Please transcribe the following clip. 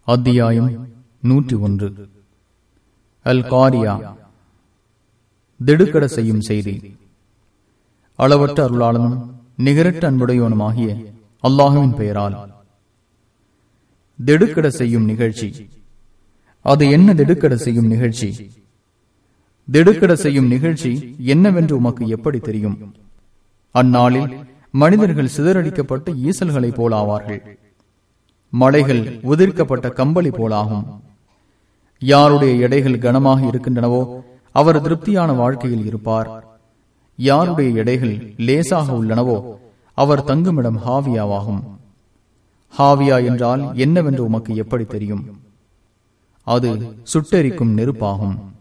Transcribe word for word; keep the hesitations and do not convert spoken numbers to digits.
அத்தியாயம் நூற்றி ஒன்று. அல் காரியா, திடுக்கட செய்யும் செய்தி. அளவற்ற அருளாளனும் நிகரற்ற அன்புடையவனுமாகிய அல்லாஹுவின் பெயரால். திடுக்கட செய்யும் நிகழ்ச்சி. அது என்ன திடுக்கட செய்யும் நிகழ்ச்சி? திடுக்கட செய்யும் நிகழ்ச்சி என்னவென்று உமக்கு எப்படி தெரியும்? அந்நாளில் மனிதர்கள் சிதறடிக்கப்பட்ட ஈசல்களைப் போலாவார்கள். மலைகள் உதிர்க்கப்பட்ட கம்பளி போலாகும். யாருடைய எடைகள் கனமாக இருக்கின்றனவோ அவர் திருப்தியான வாழ்க்கையில் இருப்பார். யாருடைய எடைகள் லேசாக உள்ளனவோ அவர் தங்குமிடம் ஹாவியாவாகும். ஹாவியா என்றால் என்னவென்று உமக்கு எப்படி தெரியும்? அது சுட்டெரிக்கும் நெருப்பாகும்.